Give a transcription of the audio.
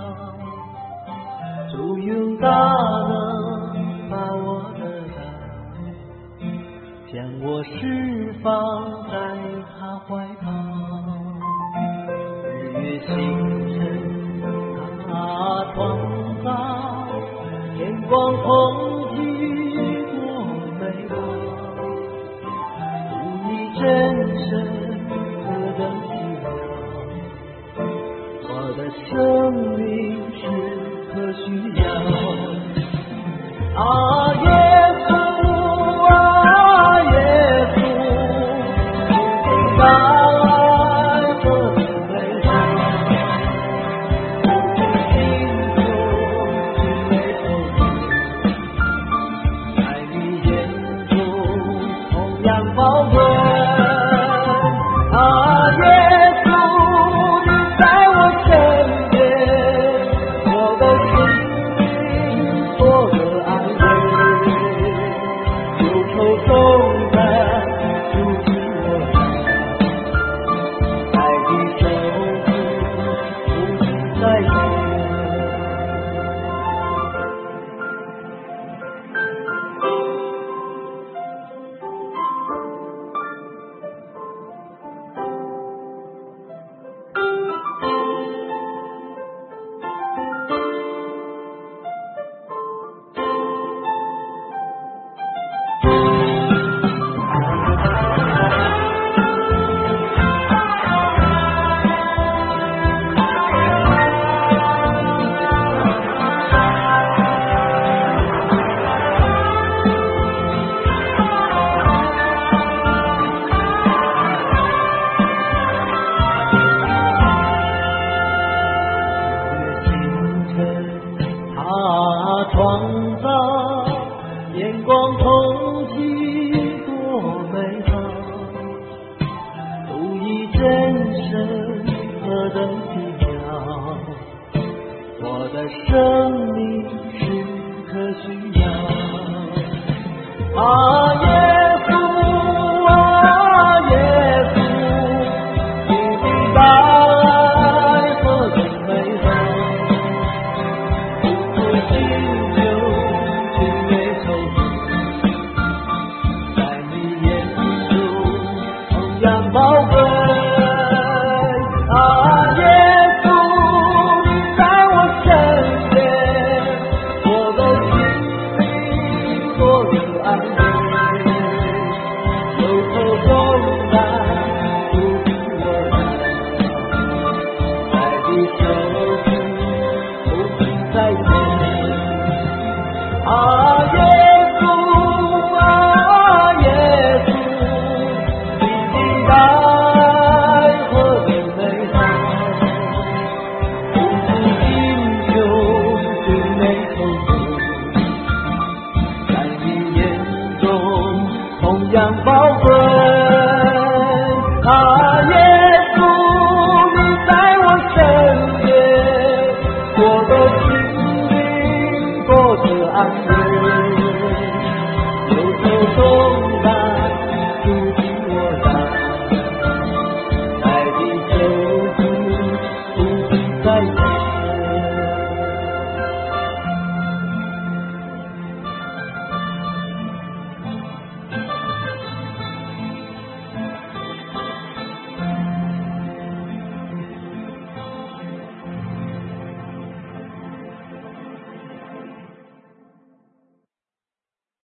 主用大能把我的爱将我释放在他怀抱，日月星辰他创造，天光空气多美好，无一真神何等奇妙，我的生命是何需要啊耶稣啊耶稣，你的爱何等美好，我心中只为投入，在你眼中同样宝贵啊耶稣，你在我身边，我的心多得安慰，忧愁重担主替我担，在你手中无尽在天。创造眼光空气多美好，独一真神何等奇妙，我的生命是可需要啊耶稣啊耶稣，你的爱何等美好，宝贵啊耶稣，你在我身边，我的心里多得安慰，忧愁重担主替我担，在你手中无尽在天啊耶稣啊耶稣，爱何等美好，无知英雄最美投入，在你眼中同样宝贵啊耶稣，你在我身边，我的心灵多得安慰，忧愁重担主替我担，